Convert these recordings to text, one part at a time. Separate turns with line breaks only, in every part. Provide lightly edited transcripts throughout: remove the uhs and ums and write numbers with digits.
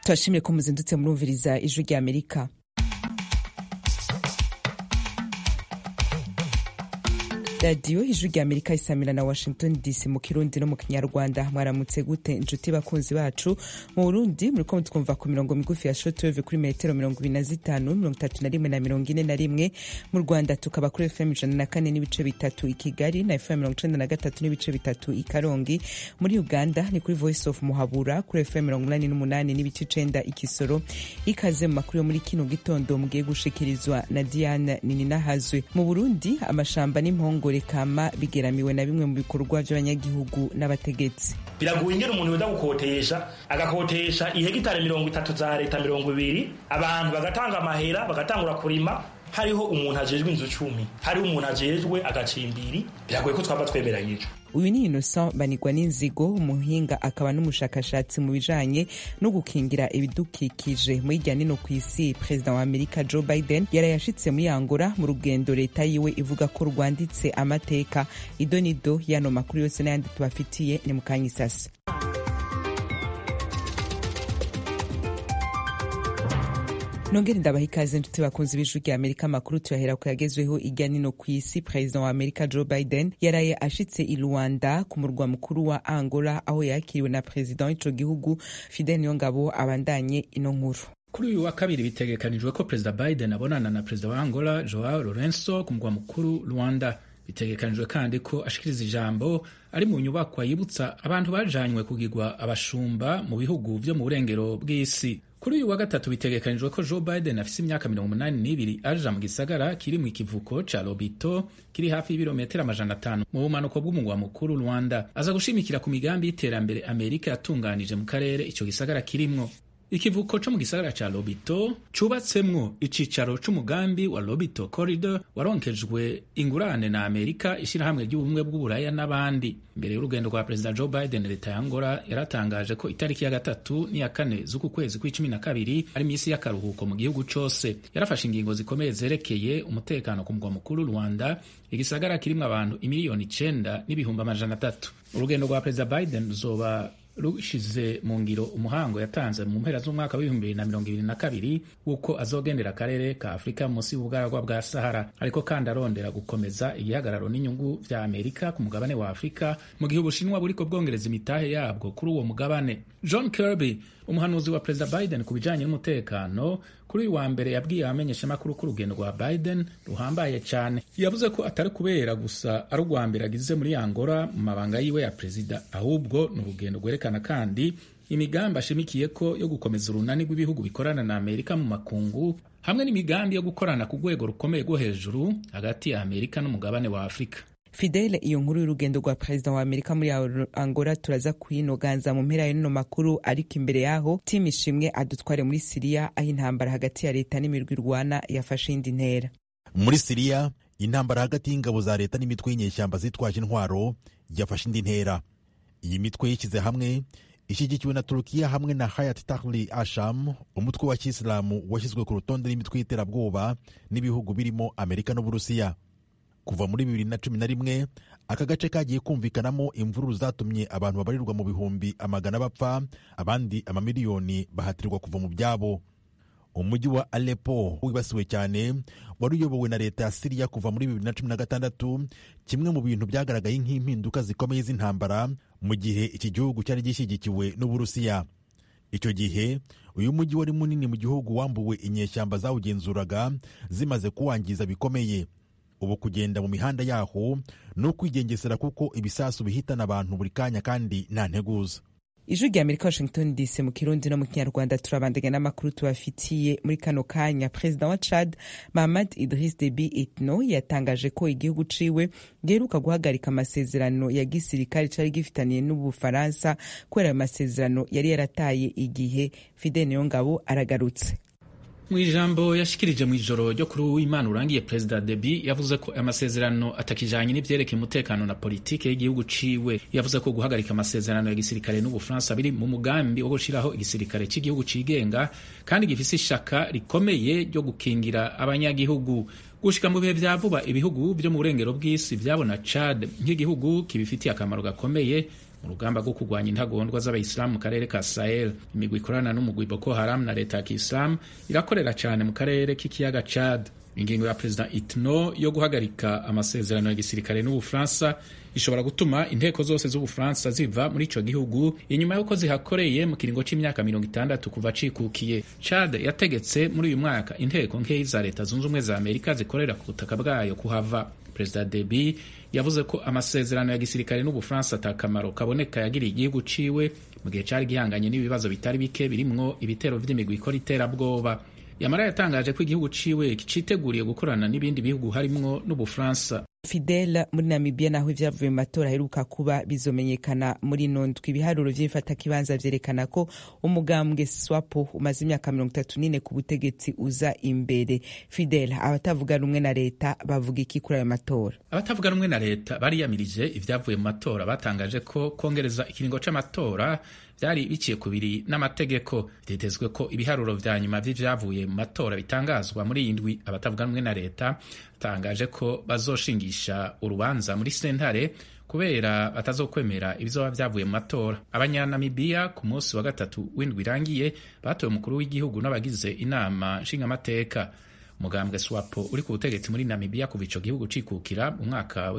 turashimye ko muzindutse murumviriza ijwi rya Amerika. radiyo ijwi rya Amerika isamira na Washington DC mu Kirundi no mu Kinyarwanda. Mwaramutse gute inshuti bakunzi bacu? Mu Burundi muriko mutwumva ku mirongo migufi ya shortwave kuri metero 25, 31 na 41. Mu Rwanda tukaba kuri FM 104 n'ibice bitatu i Kigali na FM 93 n'ibice bitatu i Karongi. Muri Uganda ni kuri Voice of Muhabura kuri FM 88 n'ibice 9 i Kisoro. Ikaze mu makuru yo muri kino gitondo mugiye gushikirizwa na Diane Nininahazwe. Mu Burundi amashamba n'impongo kama bigeramiwe na bimwe mu bikorwa by'abanyagihugu n'abategetsi.
Biraguye ingene umuntu wenda gukotesha agakotesha ihegitare 30 za leta 20, abantu bagatanga amahera bagatangura kurima. Hariho umuntu ajejwe inzu 10, hariho umuntu ajejwe agacimbiri. Biragoye ko twaba twemeranyije.
Uyu ni Innocent Banigwa n'inzigo, umuhinga akaba n'umushakashatsi mu bijanye no gukingira ibidukikije. Mu hirya nino kw'isi, President wa Amerika Joe Biden yarayashitse muri Angola mu rugendo leta yiwe ivuga ko rwanditse amateka. Idonido yano makuru yose n'ayandi tubafitiye ni mukanyisasi. Nongere ndabaha ikaze nshuti bakunzi b'ijwi rya Amerika. Amakuru tuyahera ku yagezweho irya nino kw'isi. President wa Amerika Joe Biden yaraye ashitse i Luanda ku murwa mukuru wa Angola, aho yakiriwe na president w'ico gihugu Fidel Nyongabo. Abandanye ino nkuru.
Kuri uyu wa kabiri bitegekanijwe ko President Biden abonana na President wa Angola Joao Lourenço ku murwa mukuru Luanda. Bitegekanijwe kandi ko ashikiriza ijambo ari mu nyubakwa yibutsa abantu bajanywe kugirwa abashumba mu bihugu vyo mu burengero bw'isi. Kuri uyu wa gatatu bitegekanijwe ko Joe Biden afise imyaka 82 aja mu gisagara kiri mu kivuko ca Lobito kiri hafi y'ibirometero 500 mu bumanuko bw'umugwa mukuru Luanda. Aza gushimikira ku migambi y'iterambere Amerika yatunganije mu karere ico gisagara kirimwo. Ikivuko co mu gisagara ca Lobito cubatsemwo icicaro c'umugambi wa Lobito Corridor waronkejwe ingurane na Amerika, ishirahamwe ry'ubumwe bw'Uburaya n'abandi. Mbere y'urugendo rwa President Joe Biden, leta ya Angola yaratangaje ko itariki ya 3 n'iya 4 z'uku kwezi kwa12 ari misi y'akaruhuko mu gihugu cose. Yarafashe ingingo zikomeye zerekeye umutekano ku mugwa mukuru Luanda, igisagara kirimwo abantu 9,900,000. Urugendo rwa President Biden ruzoba rushize mu ngiro umuhango yatanze mu mpera z'umwaka wa 2022 wuko azogendera akarere ka Afrika munsi y'ubugaragwa bwa Sahara, ariko kandi arondera gukomeza igihagararo n'inyungu vya Amerika ku mugabane wa Afrika mu gihe Ubushinwa buriko bwongereza imitahe yabwo kuri uwo mugabane. John Kirby, umuhanuzi wa President Biden ku bijanye n'umutekano, kuri uyu wa mbere yabwiye abamenyeshamakuru ko urugendo rwa Biden ruhambaye cyane. Yavuze ko atari kubera gusa ari urwa mbere agize muri Angola mu mabanga yiwe ya perezida, ahubwo ni urugendo rwerekana kandi imigambi ashimikiye ko yo gukomeza urunani rw'ibihugu bikorana na Amerika mu makungu, hamwe n'imigambi yo gukorana ku rwego rukomeye rwo hejuru hagati ya Amerika n'umugabane wa Afrika.
Fidel, iyo nkuru y'urugendo rwa President wa Amerika muri Angola turaza kuyinoganza mu mpera y'ino makuru, ariko imbere yaho Tim Ishimwe adutware muri Syria, aho intambara hagati ya leta n'imirwi irwana yafashe indi ntera.
Muri Syria, intambara hagati y'ingabo za leta n'imitwe y'inyeshyamba zitwaje intwaro yafashe indi ntera. Iyi mitwe yishyize hamwe ishyigikiwe na Turukiya hamwe na Hayat Tahrir al-Sham, umutwe wa Kisilamu washyizwe ku rutonde n'imitwe y'iterabwoba n'ibihugu birimo Amerika n'Uburusiya. Kuva muri 2011 aka gace kagiye kumvikanamo imvururu zatumye abantu babarirwa mu bihumbi amagana bapfa, abandi amamiliyoni bahatirwa kuva mu byabo. Umujyi wa Aleppo wibasiwe cyane wari uyobowe na leta ya Syria kuva muri 2016, kimwe mu bintu byagaragaye nk'impinduka zikomeye z'intambara mu gihe iki gihugu cyari gishyigikiwe n'Uburusiya. Icyo gihe uyu mujyi wari munini mu gihugu wambuwe inyeshyamba zawugenzuraga zimaze kuwangiza bikomeye. Ubu kugenda mu mihanda yaho no kwigengesera kuko ibisasu bihitana abantu buri kanya kandi nta nteguza.
Ijwi rya Amerika Washington DC mu Kirundi no mu Kinyarwanda. Turabandanya n'amakuru tubafitiye muri kano kanya. President wa Chad Mahamat Idriss Deby Itno yatangaje ko igihugu ciwe giheruka guhagarika amasezerano ya gisirikare cari gifitaniye n'Ubufaransa kubera amasezerano yari yarataye igihe. Fidel Nyongabo aragarutse.
Mu ijambo yashikirije mu ijoro ryo kuri uw'Imana urangiye, President Deby yavuze ko amasezerano atakijanye n'ivyerekeye umutekano na politike y'igihugu ciwe. Yavuze ko guhagarika amasezerano ya gisirikare n'Ubufaransa biri mu mugambi wo gushiraho igisirikare cy'igihugu cigenga kandi gifise ishaka rikomeye ryo gukingira abanyagihugu. Gushika mu bihe vya vuba ibihugu vyo mu burengero bw'isi vyabona Chad nk'igihugu kibifitiye akamaro gakomeye mu rugamba rwo kurwanya intagondwa z'abayisilamu mu karere ka Sahel. Imigwi ikorana n'umugwi Boko Haram na leta ya Kiislamu irakorera cyane mu karere k'ikiyaga Chad. Ingingo ya President Itno yo guhagarika amasezerano ya gisirikare n'Ubufaransa ishobora gutuma inteko zose z'Ubufaransa ziva muri ico gihugu inyuma y'uko zihakoreye mu kiringo c'imyaka 60 kuva cikukiye. Chad yategetse muri uyu mwaka inteko nkeyi za leta zunze ubumwe za Amerika zikorera ku butaka bwayo kuhava. President Deby yavuze ko amasezerano ya gisirikare n'Ubufaransa atakamaro kaboneka yagiriye igihugu ciwe mu gihe cari gihanganye n'ibibazo bitari bike birimwo ibitero vy'imigwi ikora iterabwoba. Yamara yatangaje ko igihugu ciwe citeguriye gukorana n'ibindi bihugu harimwo n'Ubufaransa.
Fidel, muri Namibia naho ivyavuye mu matora aheruka kuba bizomenyekana muri nondwi. Ibiharuro vy'ifatakibanza vyerekana ko umugambwe SWAPO umaze imyaka 34 ku butegetsi uza imbere. Fidel, abatavuga rumwe na leta bavuga iki kuri ayo matora?
Abatavuga rumwe na leta bariyamirije ivyavuye mu matora, batangaje ko kongereza ikiringo c'amatora vyari biciye kubiri n'amategeko. Vyitezwe ko ibiharuro vya nyuma vy'ivyavuye mu matora bitangazwa muri iyi ndwi. Abatavuga rumwe na leta batangaje ko bazoshingisha urubanza muri sentare kubera batazokwemera ibizoba vyavuye mu matora. Abanyanamibiya ku munsi wa gatatu w'indwi irangiye batoye umukuru w'igihugu n'abagize inama nshingamateka. Umugambwe SWAPO uri ku butegetsi muri Namibia kuva ico gihugu cikukira mu mwaka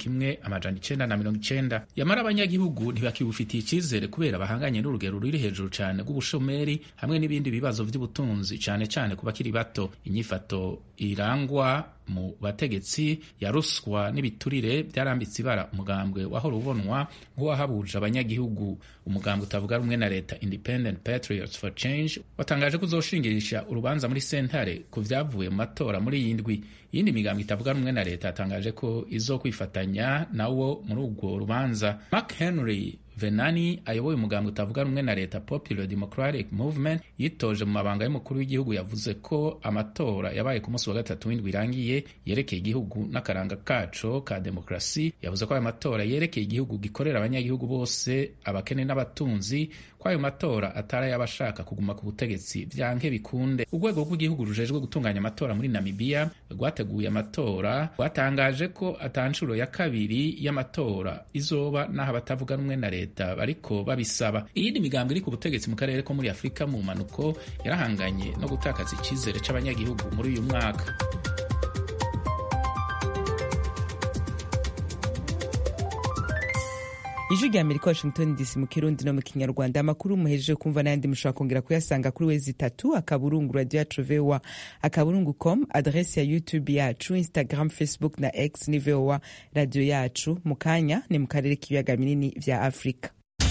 w'1990. Yamara abanyagihugu ntibakibufitiye icizere kubera bahanganye n'urugero ruri hejuru cane rw'ubushomeri hamwe n'ibindi bibazo vy'ubutunzi, cane cane ku bakiri bato. Inyifato irangwa mu bategetsi ya ruswa n'ibiturire byarambitse ibara umugambwe wahora ubonwa nk'uwahabuje abanyagihugu. Umugambwe utavuga rumwe na leta Independent Patriots for Change watangaje ko uzoshingirisha urubanza muri sentare ku vyavuye mu matora muri iyi ndwi. Iyindi migambwe itavuga rumwe na leta yatangaje ko izokwifatanya nawo muri urwo rubanza. Mark Henry Venani ayoboye umugambwe utavuga rumwe na leta Popular Democratic Movement yitoje mu mabanga y'umukuru w'igihugu yavuze ko amatora yabaye ku munsi wa gatatu w'indwi irangiye yerekeye igihugu n'akaranga kaco ka demokrasi. Yavuze ko ayo matora yerekeye igihugu gikorera abanyagihugu bose, abakene n'abatunzi, ko ayo matora atari y'abashaka kuguma ku butegetsi vyanke bikunde. Urwego rw'igihugu rujejwe gutunganya amatora muri Namibia rwateguye amatora rwatangaje ko atancuro ya kabiri y'amatora izoba n'aho abatavuga rumwe na leta bariko babisaba. Iyindi migambwe iri ku butegetsi mu karere ko muri Afrika mu manuko yarahanganye no gutakaza icizere c'abanyagihugu muri uyu mwaka.
Ijwi rya Amerika, Washington DC, mu Kirundi no mu Kinyarwanda. Amakuru muhejeje kumva n'ayandi mushobora kongera kuyasanga kuri wezi3 akaburungu radio yacu VOA akaburungu.com, adresse ya YouTube yacu, Instagram, Facebook na X ni VOA radio yacu. Mu kanya ni mu karere k'ibiyaga binini vya Afrika.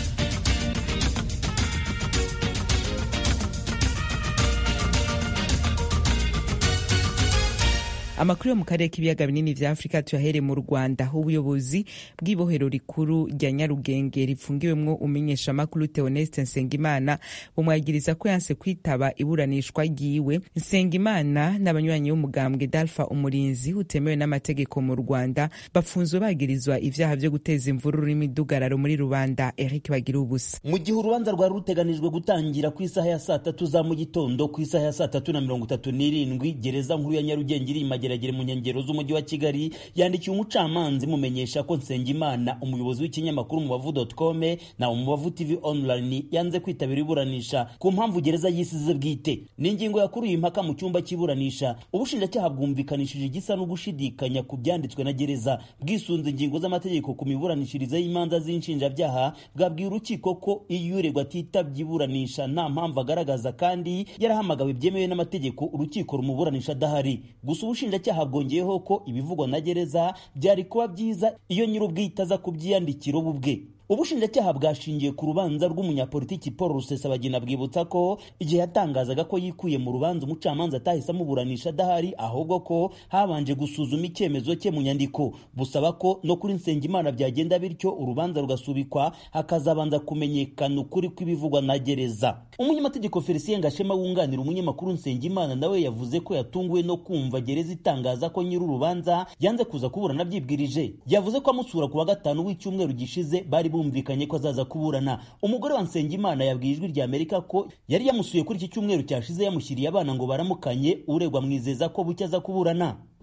Amakuru yo mu karere k'ibiyaga binini vya Afrika tuyahere mu Rwanda. Ubuyobozi bw'ibohero rikuru rya Nyarugenge rifungiwemwo umenyesha makuru Theoneste Nsengimana bumwagiriza ko yanse kwitaba iburanishwa ryiwe. Nsengimana n'abanywanyi b'umugambwe Dalfa Umurinzi utemewe n'amategeko mu Rwanda bafunzwe bagirizwa ivyaha vyo guteza imvururu n'imidugararo muri rubanda. Eric Bagirubusa.
Mu gihe urubanza rwari ruteganijwe gutangira ku isaha ya 3 za mu gitondo, ku isaha ya 3:37 gereza nkuru ya Nyarugenge iri geragere mu nkengero z'umujyi wa Kigali yandikiye umucamanza mumenyesha ko Nsengimana umuyobozi w'ikinyamakuru Umubavu.com na Umubavu TV online yanze kwitabira iburanisha ku mpamvu gereza yisize bwite. N'ingingo yakuruye impaka mu cyumba cy'iburanisha. Ubushinjacyaha bwumvikanishije igisa no gushidikanya ku byanditswe na gereza bwisunze ingingo z'amategeko ku miburanishirize y'imanza z'inshinjabyaha, bwabwiye urukiko ko iyo uregwa atitabye iburanisha nta mpamvu agaragaza kandi yarahamagawe byemewe n'amategeko urukiko rumuburanisha adahari. Gusa ubushinjacyaha bwongeyeho ko ibivugwa na gereza byari kuba byiza iyo nyir'ubwite aza kubyiyandikira ubwe. Ubushinjacyaha bwashingiye ku rubanza rw'umunyapolitiki Paul Rusesabagina bwibutsa ko igihe yatangazaga ko yikuye mu rubanza umucamanza atahise amuburanisha adahari, ahubwo ko habanje gusuzuma icyemezo cye mu nyandiko busaba ko no kuri Nsengimana byagenda bityo urubanza rugasubikwa hakazabanza kumenyekana ukuri kw'ibivugwa na gereza. Umunyamategeko Felicien Gashema wunganira umunyamakuru Nsengimana nawe yavuze ko yatunguwe no kumva gereza itangaza ko nyir'urubanza yanze kuza kuburana byibwirije. Yavuze ko amusura ku wa gatanu w'icyumweru gishize bari bumvikanye ko azaza kuburana. Umugore wa Nsengimana yabwiye Ijwi rya Amerika ko yari yamusuye kuri iki cyumweru cyashize yamushyiriye abana ngo baramukanye, uregwa mwizeza ko bucya aza kuburana.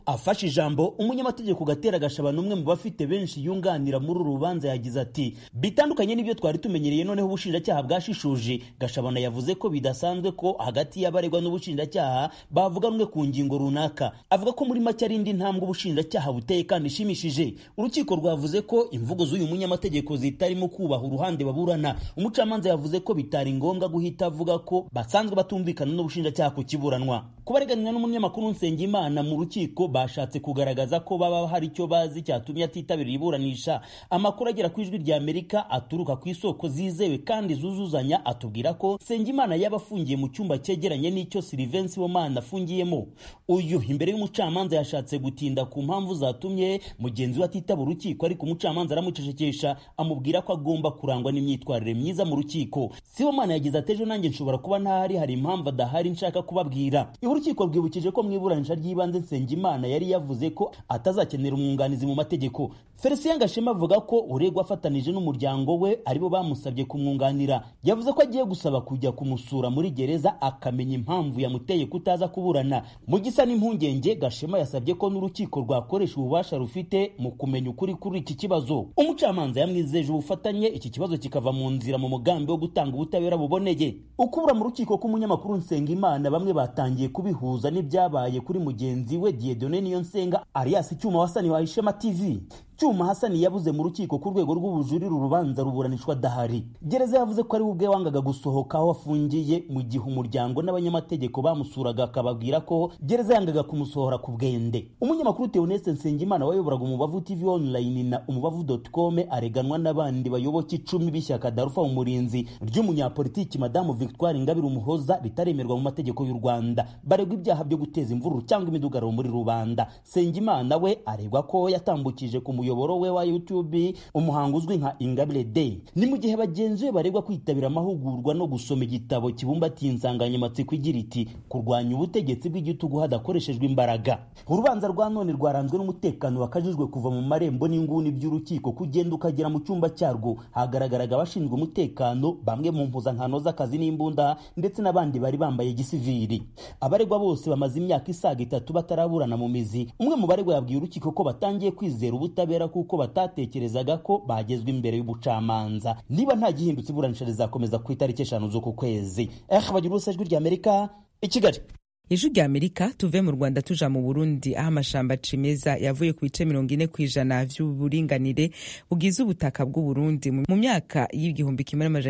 Afashe ijambo umunyamategeko Gatera Gashabana, umwe mu bafite benshi yunganira muri uru rubanza, yagize ati bitandukanye n'ibyo twari tumenyereye, noneho ubushinjacyaha bwashishuje. Gashabana yavuze ko bidasanzwe ko hagati y'abaregwa n'ubushinjacyaha bavuganwe ku ngingo runaka. Avuga ko muri make ari indi ntambwe ubushinjacyaha buteye kandi ishimishije. Urukiko rwavuze ko imvugo z'uyu munyamategeko zitarimo kubaha uruhande baburana. Umucamanza yavuze ko bitari ngombwa guhita avuga ko basanzwe batumvikana n'ubushinjacyaha ku kiburanwa. Kubareganwa n'umunyamakuru Nsengimana mu rukiko bashatse kugaragaza ko baba hari icyo bazi cyatumye atitabira iburanisha. Amakuru agera ku Ijwi rya Amerika aturuka ku isoko zizewe kandi zuzuzanya atubwira ko Nsengimana yaba afungiye mu cyumba cyegeranye n'icyo Sylvain Sibomana afungiyemo. Uyu imbere y'umucamanza yashatse gutinda ku mpamvu zatumye mugenzi we atitaba urukiko, ariko umucamanza aramucecekesha amubwira ko agomba kurangwa n'imyitwarire myiza mu rukiko. Sibomana yagize ati ejo nanjye nshobora kuba ntahari, hari impamvu adahari nshaka kubabwira. Urukiko rwibukije ko mu iburanisha ry'ibanze Nsengimana yari yavuze ko atazakenera umwunganizi mu mategeko. Felicien Gashema avuga ko uregwa afatanije n'umuryango we aribo bamusabye kumwunganira. Yavuze ko agiye gusaba kujya kumusura muri gereza akamenya impamvu yamuteye kutaza kuburana. Mu gisa n'impungenge, Gashema yasabye ko n'urukiko rwakoresha ububasha rufite mu kumenya ukuri kuri iki kibazo. Umucamanza yamwizeje ubufatanye iki kibazo kikava mu nzira mu mugambi wo gutanga ubutabera buboneye. Ukubura mu rukiko k'umunyamakuru Nsengimana bamwe batangiye kubihuza n'ibyabaye kuri mugenzi we Dieudonné Niyonsenga alias Cyuma Hasani wa Ishema TV. Cyuma Hasani yabuze mu rukiko ku rwego rw'ubujurire urubanza ruburanishwa dahari. Gereza yavuze ko ari ubwe wangaga gusohoka aho afungiye, mu gihe umuryango n'abanyamategeko bamusuraga akababwira ko gereza yangaga kumusohora ku bwende. Umunyamakuru Theoneste Nsengimana wayoboraga Umubavu TV Online na umubavu.com areganwa n'abandi bayoboke 10 b'ishyaka Darufa Umurinzi ry'umunyapolitiki Madamu Victoire Ingabire Umuhoza ritaremerwa mu mategeko y'u Rwanda. Baregwa ibyaha byo guteza imvururu cyangwa imidugararo muri rubanda. Nsengimana we aregwa ko yatambukije ku muyoboro we wa YouTube umuhango uzwi nka Ingabire Day. Ni mu gihe bagenzi be baregwa kwitabira amahugurwa no gusoma igitabo kibumbatiye insanganyamatsiko igira iti kurwanya ubutegetsi bw'igitugu hadakoreshejwe imbaraga. Urubanza rwa none rwaranzwe n'umutekano wakajijwe kuva mu marembo n'inguni by'urukiko kugenda ukagera mu cyumba cyarwo. Hagaragaraga abashinzwe umutekano, bamwe mu mpuzankano z'akazi n'imbunda, ndetse n'abandi bari bambaye gisivili. Abaregwa bose bamaze imyaka isaga 3 bataraburana mu mizi. Umwe mu baregwa yabwiye urukiko ko batangiye kwizera ubutabera kuko batatekerezaga ko bagezwe imbere y'ubucamanza. Niba nta gihindutse iburanisha rizakomeza ku itariki 5 z'uku kwezi. Bagira ubusa Ijwi rya Amerika i Kigali.
Ijwi rya Amerika tuve mu Rwanda tuja mu Burundi, aho amashamba cimeza yavuye ku bice 40% vy'uburinganire bugize ubutaka bw'u Burundi mu myaka y'igihumbi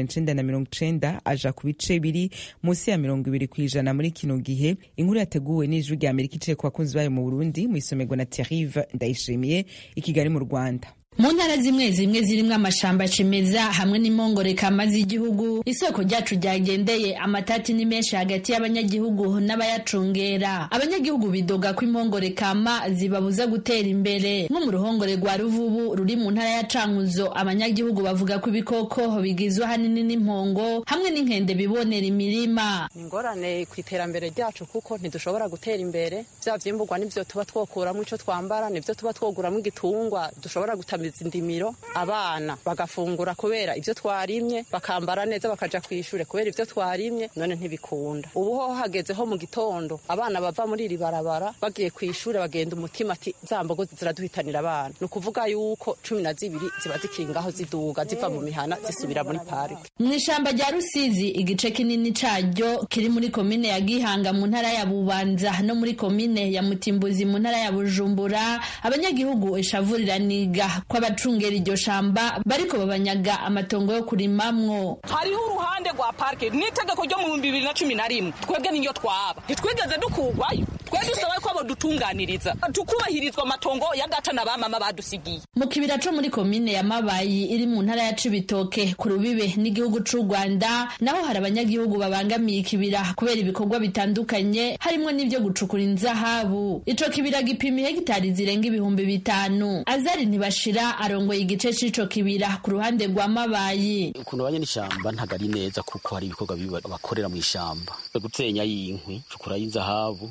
1990 aja ku bice biri munsi ya 20% muri kino gihe. Inkuru yateguwe n'Ijwi rya Amerika iciye ku bakunzi bayo mu Burundi mu isomerwa na Thierry Ndayishimiye i Kigali mu Rwanda.
Mu ntara zimwe zirimwo amashamba cimeza hamwe n'impongore kama z'igihugu, isoko ryacu ryagendeye amatati ni menshi hagati y'abanyagihugu n'abayacungera. Abanyagihugu bidoga ko impongore kama zibabuza gutera imbere. Nko mu ruhongore rwa Ruvubu ruri mu ntara ya Cankuzo, abanyagihugu bavuga ko ibikoko bigizwe hanini n'impongo hamwe n'inkende bibonera imirima.
Ingorane ku iterambere ryacu kuko ntidushobora gutera imbere. Vya vyimburwa nivyo tuba twokuramo ico twambara, nivyo tuba twoguramo igitungwa dushobora gutamiza indimiro, abana bagafungura kubera ivyo twarimye, bakambara neza bakaja kwishure kubera ivyo twarimye. None ntibikunda. Ubu ho hageze ho mu gitondo abana bava muri iri barabara bagiye kwishure bagenda umutima ati zambogo ziraduhitanira abana. No kuvuga yuko 12 ziba zikingaho ziduga ziva mu mihana zisubira muri parike.
Mw'ishamba rya Rusizi igice kinini caryo kiri muri komine ya Gihanga mu ntara ya Bubanza no muri komine ya Mutimbuzi mu ntara ya Bujumbura, abanyagihugu ishavuriraniga kw'abacungera iryo shamba bariko babanyaga amatongo yo kurimamwo.
Hariho uruhande rwa parike n'itegeko ryo mu 2011 twebwe niyo twaba ntitwigeze dukugwayo. Twe dusaba ko abo dutunganiriza tukubahirizwa amatongo ya data na bamama badusigiye.
Mu kibira co muri komine ya Mabayi iri mu ntara ya Cibitoke ku rubibe n'igihugu c'u Rwanda, naho hari abanyagihugu babangamiye ikibira kubera ibikorwa bitandukanye harimo n'ivyo gucukura inzahabu. Ico kibira gipima hegitari zirenga 5,000. Azari ntibashira arongoye igice c'ico kibira ku ruhande rwa Mabayi.
Ukuntu banye n'ishamba ntagari neza kuko hari ibikorwa bakorera mu ishamba. Gutenya y'inkwi, cukura y'inzahabu, ubucuruzi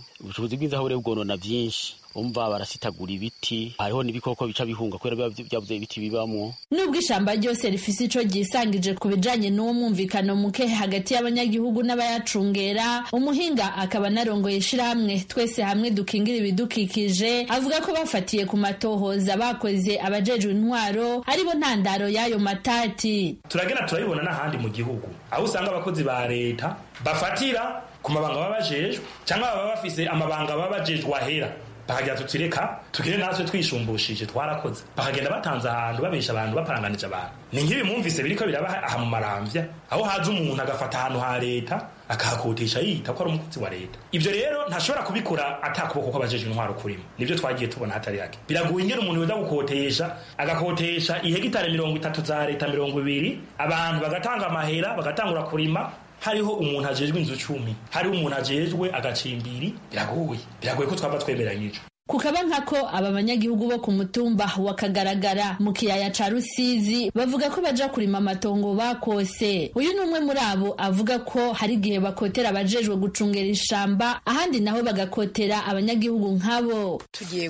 ubworozi bw'inzahabu rero bwonona byinshi, umva barasitagura ibiti, hariho n'ibikoko bica bihunga kubera byabuze ibiti bibamwo.
Nubwo ishamba ryose rifise ico ryisangije ku bijanye n'uwo mwumvikano muke hagati y'abanyagihugu n'abayacungera, umuhinga akaba narongoye ishirahamwe Twese Hamwe Dukingira Ibidukikije avuga ko bafatiye ku matohoza bakoze abajejwe intwaro aribo ntandaro y'ayo matati.
Turagenda turabibona n'ahandi mu gihugu aho usanga abakozi ba leta bafatira ku mabanga babajejwe cyangwa baba bafise amabanga babajejwe ahera, bakagenda tutireka tugire natwe twishumbushije twarakoze, bakagenda batanze ahantu babesha abantu baparanganije abantu. Ni nk'ibi mwumvise biriko biraba aha mu Maramvya aho haza umuntu agafata ahantu ha leta akahakotisha yita ko ari umukozi wa leta. Ivyo rero ntashobora kubikora atakuboko kw'abajejwe intwaro kurimo, nivyo twagiye tubona hatari hake. Biraguye ingene umuntu yoza gukotesha agakotesha ihegitare 30 za leta 200, abantu bagatanga amahera bagatangura kurima, hariho umuntu ajejwe inzu 10, hariho umuntu ajejwe agacimbiri. Biragoye ko twaba twemeranyije.
Kukaba nkako aba banyagihugu bo ku mutumba wakagaragara mu kiyaya ca Rusizi bavuga ko baja kurima amatongo bakose. Uyu numwe muri abo avuga ko hari gihe bakotera abajejwe gucungera ishamba, ahandi naho bagakotera abanyagihugu nkabo.
Tugiye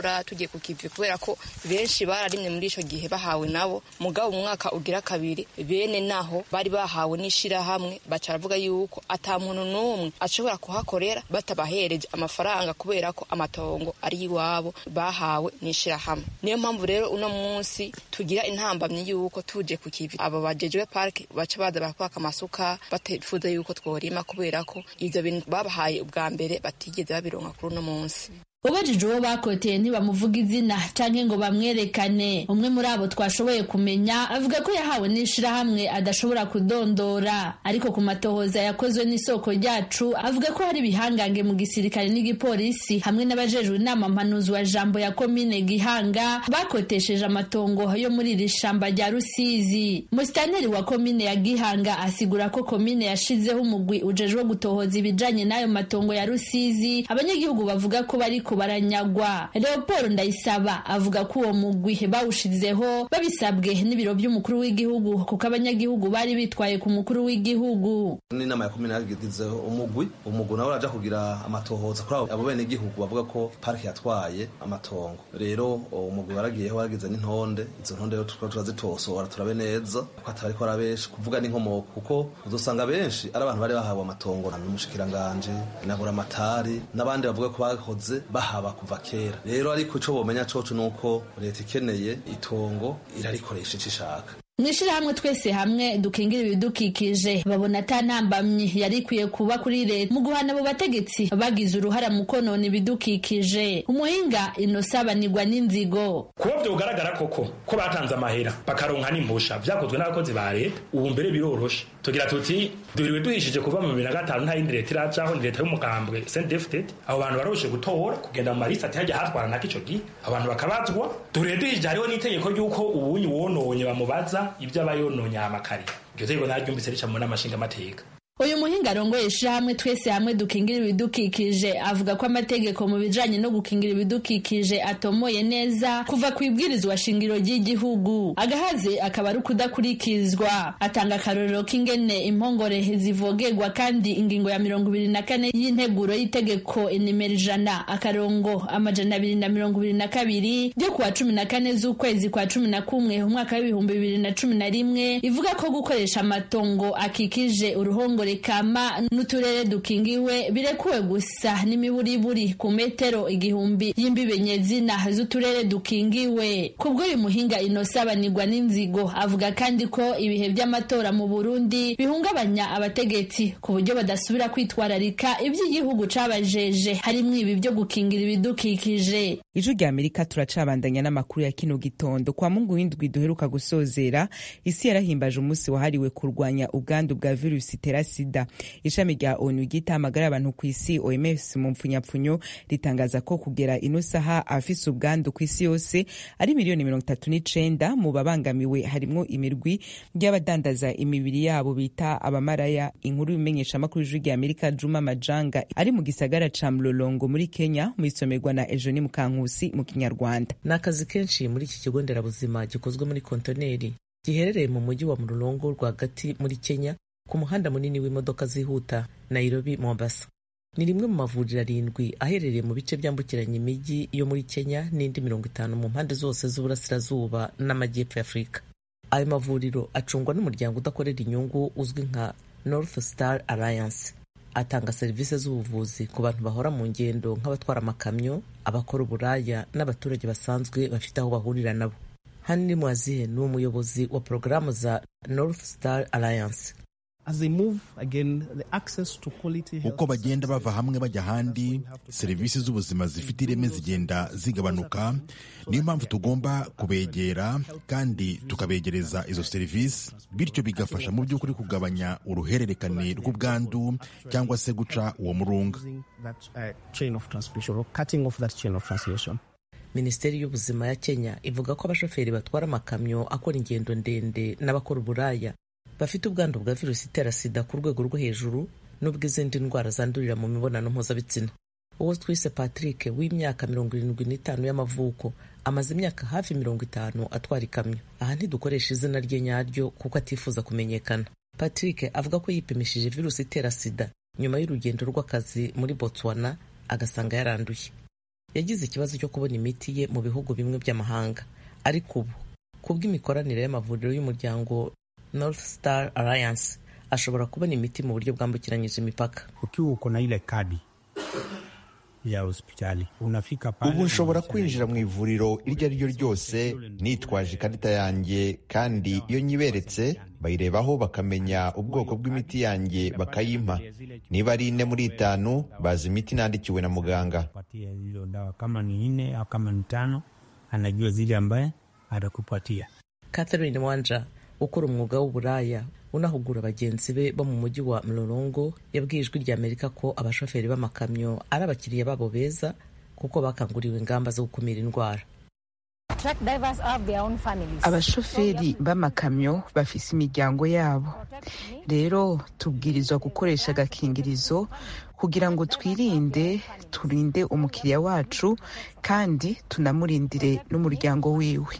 kukivi kubera ko benshi bararimye muri ico gihe bahawe nabo, mugabo umwaka ugira kabiri bene naho bari bahawe n'ishira hamwe bacaravuga yuko ata muntu numwe ashobora kuhakorera batabahereje amafaranga kubera ko amatongo ari iwabo bahawe n'ishira hamwe. Niyo mpamvu rero uno munsi tugira intambamye yuko tuje ku kivi aba bajejwe park baca baza bakwaka amasuka batifuza yuko tworima kubera ko ivyo bintu babahaye ubwa mbere batigeze babironka kuri uno munsi.
Ubajije uwo bakoteye ntibamuvuga izina canke ngo bamwerekane. Umwe muri abo twashoboye kumenya avuga ko yahawe n'ishirahamwe adashobora kudondora, ariko ku matohoza yakozwe n'isoko ryacu avuga ko hari bihangange mu gisirikare n'igipolisi hamwe n'abajejwe inama mpanuzi wa jambo ya komine Gihanga bakotesheje amatongo yo muri iri shamba rya Rusizi. Musitanteri wa komine ya Gihanga asigura ko komine yashizeho umugwi ujejwe gutohoza ibijanye n'ayo matongo ya Rusizi. Abanyagihugu bavuga ko bariko baranyagwa. Leopold Ndayisaba avuga ko uwo mugwi bawushizeho babisabwe n'ibiro by'umukuru w'igihugu kuko abanyagihugu bari bitwaye ku mukuru w'igihugu.
N'inama ya komine yagizeho umugwi nawe araja kugira amatohoza kuri abo bene igihugu bavuga ko parike yatwaye amatongo. Rero umugwi waragiyeho wagize n'intonde, izo ntonde rero turazitosora turabe neza ko atari ko arabesha kuvuga n'inkomoko, kuko uzosanga benshi ari abantu bari bahawe amatongo n'umushikiranganje nabura amatari n'abandi bavuga ko bahoze bahaba kuva kera. Rero ariko ico bomenya coco nuko leta ikeneye itongo irarikoresha icishaka.
Mwishirahamwe Twese Hamwe Dukingira Ibidukikije babona atantambamye yari kwiye kuba kuri leta mu guhana abo bategetsi bagize uruhara mu konona ibidukikije. Umuhinga Inosabanirwa n'inzigo
kuba byogaragara koko ko batanze amahera bakaronka n'imbusha vyakozwe n'abakozi ba leta, ubu mbere biroroshe tugira tuti duriwe duhishije kuva mu 2005 nta yindi leta iracaho, ni leta y'umugambwe CNDD-FDD. Abo bantu baroshe gutora kugenda mu marisa ati hajya hatwara nako ico gihe abantu bakabazwa. Duriwe duhishije hariho n'itegeko ry'uko ubunyi wononye bamubaza ibyo abayononye amakari. Iryo tegeko naryumvise rica mu n'amashinga amateka.
Uyu muhinga arongoye ishirahamwe Twese Hamwe Dukingira Ibidukikije avuga ko amategeko mu bijanye no gukingira ibidukikije atomoye neza kuva ku ibwirizwa shingiro ry'igihugu, agahaze akaba ari kudakurikizwa. Atanga akarorero k'ingene impongore zivogerwa kandi ingingo ya 24 y'integuro y'itegeko inimero 100/222 ryo kuwa 14 z'ukwezi kwa 11 umwaka w'2011 ivuga ko gukoresha amatongo akikije uruhongo kama n'uturere dukingiwe birekuwe gusa n'imiburiburi ku metero 1000 y'imbibe nyezina z'uturere dukingiwe. Kubwo uyu muhinga Inosabanirwa n'inzigo avuga kandi ko ibihe by'amatora mu Burundi bihungabanya abategetsi ku buryo badasubira kwitwararika iby'igihugu cabajeje harimwo ibi byo gukingira ibidukikije.
Ijwi rya Amerika turacabandanya n'amakuru ya kino gitondo. Kwa Mungu w'indwi duheruka gusozera, isi yarahimbaje umunsi wahariwe kurwanya ubwandu bwa virusi itera sida. Ishami rya ONU ryita amagara abantu ku isi OMS mu mpfunyapfunyo ritangaza ko kugera ino saha afise ubwandu ku isi yose ari 39,000,000. Mu babangamiwe harimwo imirwi y'abadandaza imibiri yabo bita abamaraya. Inkuru bimenyesha amakuru y'Ijwi rya Amerika Juma Majanga ari mu gisagara ca Mlolongo muri Kenya mu isomerwa na Ejoni Mukankusi mu Kinyarwanda.
Nakazi kenshi muri iki kigo nderabuzima gikozwe muri kontoneri giherereye mu mujyi wa Mlolongo rwagati muri Kenya ku muhanda munini w'imodoka zihuta Nairobi Mombasa. ni rimwe mu mavuriro 7 aherereye mu bice byambukiranya imijyi yo muri Kenya n'indi 50 mu mpande zose z'uburasirazuba n'amajyepfo y'Afurika. Ayo mavuriro acungwa n'umuryango udakorera inyungu uzwi nka North Star Alliance. Atanga serivisi z'ubuvuzi ku bantu bahora mu ngendo nk'abatwara amakamyo, abakora uburaya n'abaturage basanzwe bafite aho bahurira nabo. Hanni Mwazihe ni umuyobozi wa porogaramu za North Star Alliance.
Uko bagenda bava hamwe bajya ahandi, serivisi z'ubuzima zifite ireme zigenda zigabanuka. Niyo mpamvu tugomba kubegera kandi tukabegereza izo serivisi, bityo bigafasha mu by'ukuri kugabanya uruhererekane rw'ubwandu cyangwa se guca uwo murunga.
Minisiteri y'Ubuzima ya Kenya ivuga ko abashoferi batwara amakamyo akora ingendo ndende n'abakora uburaya bafite ubwandu bwa virusi itera sida ku rwego rwo hejuru n'ubw'izindi ndwara zandurira mu mibonano mpuzabitsina. Uwo twise Patrick w'imyaka 75 y'amavuko amaze imyaka hafi 50 atwara ikamyo. Aha ntidukoresha izina rye nyaryo kuko atifuza kumenyekana. Patrick avuga ko yipimishije virusi itera sida nyuma y'urugendo rw'akazi muri Botswana agasanga yaranduye. Yagize ikibazo cyo kubona imiti ye mu bihugu bimwe by'amahanga, ariko ubu kubw'imikoranire y'amavuriro y'umuryango North Star Alliance ashobora kubona imiti mu buryo bwambukiranyije imipaka.
Ukiwa uko na ile kadi ya hospitali unafika pale,
ubu nshobora kwinjira mu ivuriro iryo ari ryo ryose nitwaje ikarita yanjye, kandi iyo nyiberetse bayirebaho bakamenya ubwoko bw'imiti yanjye bakayimpa. Niba ari 4 muri 5 bazi imiti nandikiwe na muganga.
Kama ni 4 au kama ni 5 anajua zile ambaye atakupatia.
Catherine Mwanja ukora umwuga w'uburaya unahugura bagenzi be bo mu mujyi wa Mlolongo yabwiye Ijwi ry'Amerika ko abashoferi b'amakamyo ari abakiriya babo beza kuko bakanguriwe ingamba zo gukumira indwara.
Abashoferi b'amakamyo bafise imiryango yabo, rero tubwirizwa gukoresha agakingirizo kugira ngo turinde umukiriya wacu kandi tunamurindire n'umuryango wiwe.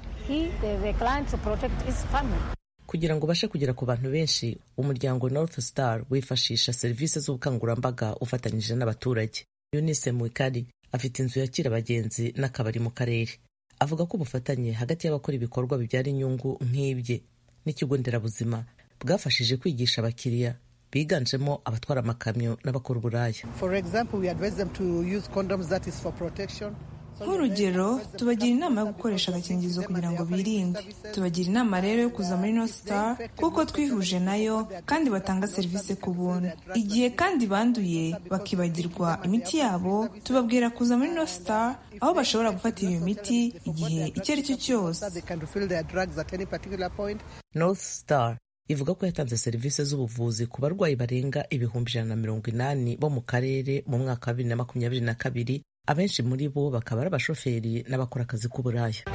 Kugira ngo bashe kugera ku bantu benshi, umuryango North Star wifashisha serivisi z'ubukangurambaga ufatanyije n'abaturage. Eunice Mwikali afite inzu yakira abagenzi n'akabari mu karere. Avuga ko ubufatanye hagati y'abakora ibikorwa bibyara inyungu nk'ibye n'ikigo nderabuzima bwafashije kwigisha abakiriya biganjemo abatwara amakamyo n'abakora uburaya.
Nk'urugero, tubagira inama yo gukoresha agakingirizo kugira ngo birinde. Tubagira inama rero yo kuza muri North Star kuko twihuje nayo kandi batanga serivisi ku buntu. Igihe kandi banduye bakibagirwa imiti yabo, tubabwira kuza muri North Star aho bashobora gufatira iyo miti igihe icyo ari cyo cyose.
North Star ivuga ko yatanze serivisi z'ubuvuzi ku barwayi barenga 180 bo mu karere mu mwaka wa 2022. Abenshi muri bo bakaba ari abashoferi n'abakora akazi k'uburaya.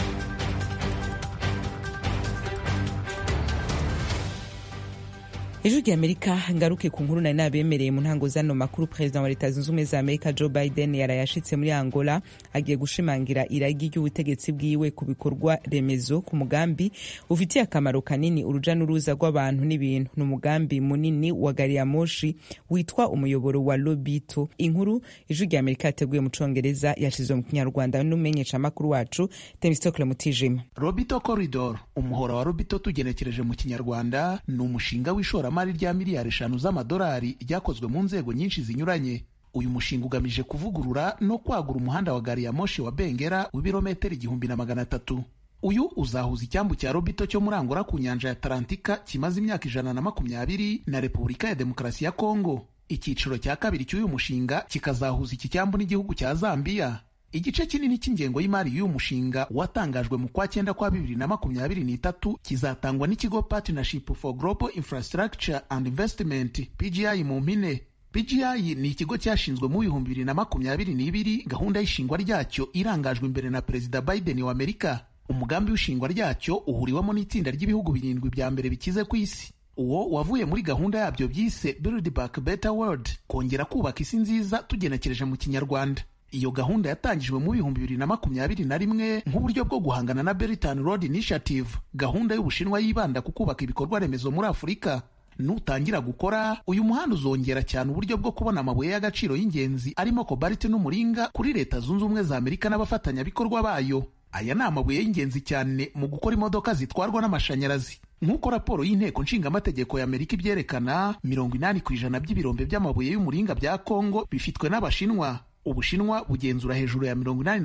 Ijwi ry'Amerika ngaruke ku nkuru nari nabemereye mu ntango zano makuru. Perezida wa Leta Zunze Ubumwe za Amerika Joe Biden yarayashitse muri Angola, agiye gushimangira iragi ry'ubutegetsi bwiwe ku bikorwa remezo ku mugambi ufitiye akamaro kanini uruja n'uruza rw'abantu n'ibintu. N'umugambi munini wa gari ya moshi witwa umuyoboro wa Lobito. Inkuru Ijwi ry'Amerika yateguye mu Congereza yashizwe mu Kinyarwanda n'umenyesha makuru wacu Temistocle Mutijima.
Lobito Corridor, umuhora wa Lobito tugenekereje mu Kinyarwanda, ni umushinga w'ishora mari rya miliyari 5 z'amadolari ryakozwe mu nzego nyinshi zinyuranye. Uyu mushinga ugamije kuvugurura no kwagura umuhanda wa gari ya moshi wa Bengera w'ibirometero 1300. Uyu uzahuza icyambu cya Lobito cyo muri Angola ku nyanja ya Atlantika kimaze imyaka 120 na Repubulika ya Demokarasi ya Kongo. Icyiciro cya kabiri cy'uyu mushinga kikazahuza iki cyambu n'igihugu cya Zambia. Igice kinini cy'ingengo y'imari y'uyu mushinga watangajwe mu kwa 9 kwa 2023 kizatangwa n'ikigo Partnership for Global Infrastructure and Investment PGI mu mpine. PGI ni ikigo cyashinzwe mu 2022. Gahunda y'ishingwa ryacyo irangajwe imbere na Perezida Biden wa Amerika. Umugambi w'ishingwa ryacyo uhuriwemo n'itsinda ry'ibihugu 7 bya mbere bikize ku isi. Uwo wavuye muri gahunda yabyo byise Build Back Better World, kongera kubaka isi nziza tugenekereje mu Kinyarwanda. Iyo gahunda yatangijwe mu 2021 nk'uburyo bwo guhangana na Belt and Road Initiative, gahunda y'Ubushinwa yibanda ku kubaka ibikorwa remezo muri Afurika. nutangira gukora uyu muhanda uzongera cyane uburyo bwo kubona amabuye y'agaciro y'ingenzi arimo kobalite n'umuringa kuri Leta Zunze Ubumwe za Amerika n'abafatanyabikorwa bayo. Aya ni amabuye y'ingenzi cyane mu gukora imodoka zitwarwa n'amashanyarazi. Nk'uko raporo y'inteko nshingamategeko ya Amerika ibyerekana, 80% by'ibirombe by'amabuye y'umuringa bya Kongo bifitwe n'Abashinwa. Ubushinwa bugenzura hejuru ya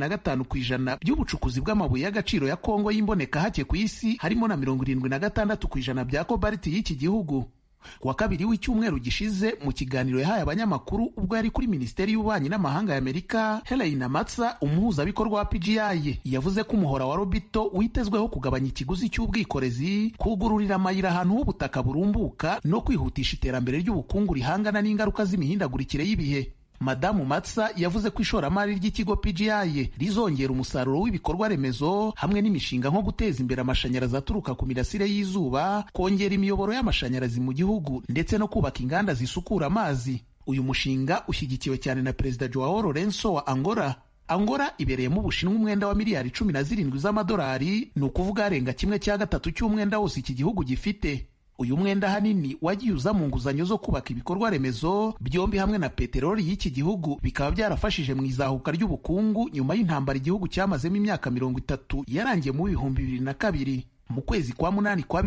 85% by'ubucukuzi bw'amabuye y'agaciro ya Kongo y'imboneka hake ku isi, harimo na 76% bya kobaliti y'iki gihugu. Kuwa kabiri w'icyumweru gishize mu kiganiro yahaye abanyamakuru ubwo yari kuri Minisiteri y'Ububanyi n'Amahanga ya Amerika, Helena Matsa, umuhuzabikorwa wa PGI, yavuze ko umuhora wa Lobito witezweho kugabanya ikiguzi cy'ubwikorezi, kugururira amayira ahantu h'ubutaka burumbuka no kwihutisha iterambere ry'ubukungu rihangana n'ingaruka z'imihindagurikire y'ibihe. Madamu Matsa yavuze ko ishoramari ry'ikigo PGI rizongera umusaruro w'ibikorwa remezo hamwe n'imishinga nko guteza imbere amashanyarazi aturuka ku mirasire y'izuba, kongera imiyoboro y'amashanyarazi mu gihugu ndetse no kubaka inganda zisukura amazi. Uyu mushinga ushyigikiwe cyane na Perezida Joao Lourenço wa Angola. Angola ibereyemo Ubushinwa umwenda wa miliyari 17 z'amadolari, ni ukuvuga arenga 1/3 cy'umwenda wose iki gihugu gifite. Uyu mwenda hanini wagiye uza mu nguzanyo zo kubaka ibikorwa remezo, byombi hamwe na peteroli y'iki gihugu bikaba byarafashije mu izahuka ry'ubukungu nyuma y'intambara igihugu cyamazemo imyaka 30 yarangiye mu 2002. Mu kwezi kwa munani kwa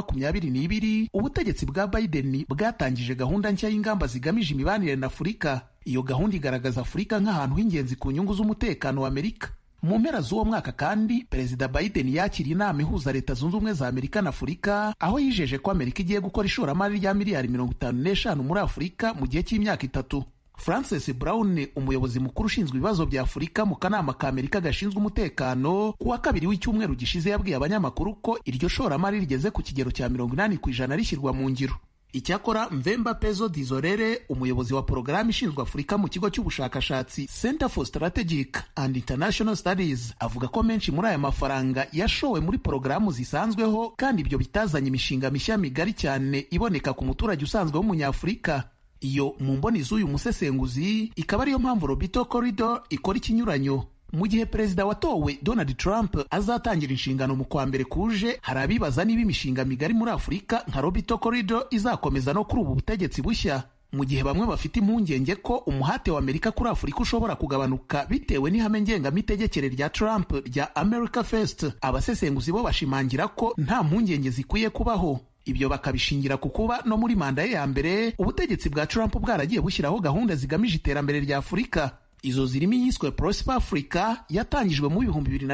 2022 ubutegetsi bwa Biden bwatangije gahunda nshya y'ingamba zigamije imibanire na Afurika. Iyo gahunda igaragaza Afurika nk'ahantu h'ingenzi ku nyungu z'umutekano wa Amerika. Mu mpera z'uwo mwaka kandi Perezida Biden yakiriye inama ihuza Leta Zunze Ubumwe za Amerika na Afurika, aho yijeje ko Amerika igiye gukora ishoramari rya miliyari 55 muri Afurika mu gihe cy'imyaka 3. Francis Brown, umuyobozi mukuru ushinzwe ibibazo bya Afurika mu kanama ka Amerika gashinzwe umutekano, kuwa kabiri w'icyumweru gishize yabwiye abanyamakuru ko iryo shoramari rigeze ku kigero cya 80% rishyirwa mu ngiro. Icyakora Mvemba Pezo Dizorere, umuyobozi wa porogaramu ishinzwe Afurika mu kigo cy'ubushakashatsi Center for Strategic and International Studies, avuga ko menshi muri aya mafaranga yashowe muri porogaramu zisanzweho kandi ibyo bitazanye imishinga mishya migari cyane iboneka ku muturage usanzwe w'umunyafurika. Iyo mu mboni z'uyu musesenguzi ikaba ariyo mpamvu Lobito Corridor ikora ikinyuranyo. Mu gihe perezida watowe Donald Trump azatangira inshingano mu kwa mbere kuje, hari abibaza niba imishinga migari muri Afurika nka Lobito Corridor izakomeza no kuri ubu butegetsi bushya. Mu gihe bamwe bafite impungenge ko umuhate wa Amerika kuri Afurika ushobora kugabanuka bitewe n'ihame ngengamitegekere rya Trump rya America First, abasesenguzi bo bashimangira ko nta mpungenge zikwiye kubaho. Ibyo bakabishingira ku kuba no muri manda ye ya mbere ubutegetsi bwa Trump bwaragiye bushyiraho gahunda zigamije iterambere rya Afurika. Izo zirimo iyiswe Prosper Africa yatangijwe mu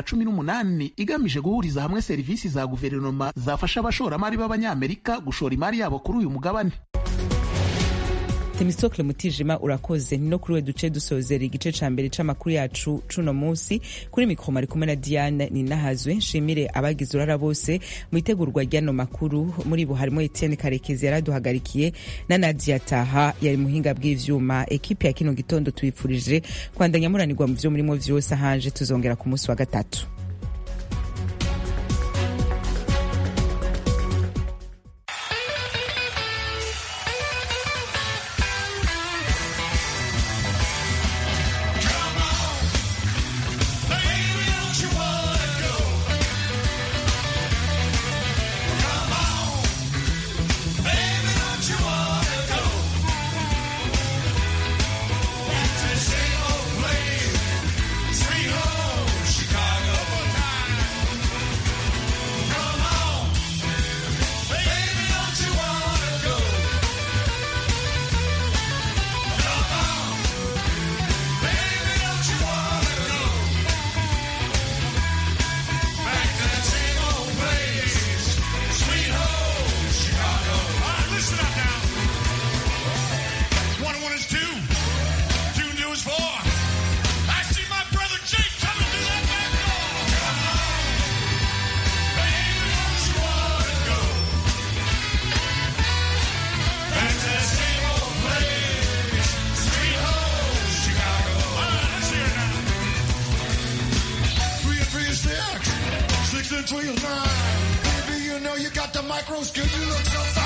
2018 igamije guhuriza hamwe serivisi za guverinoma zafasha abashoramari b'Abanyamerika gushora imari yabo kuri uyu mugabane.
Temistokle Mutijima urakoze. Ni no kuri we duce dusozera igice ca mbere c'amakuru yacu cuno munsi. Kuri mikro mari kumwe na Diane Ninahazwe. Nshimire abagize urara bose mu itegurwa ry'ano makuru, muri bo harimo Etienne Karekezi yaraduhagarikiye na Nadia Taha yari muhinga bw'ivyuma. Ekipe ya kino gitondo tubifurije kwandanya muranirwa mu vyo murimo vyose. Hanje tuzongera ku munsi wa gatatu.
Until you're 9, baby, you know you got the micro skill. You look so fine.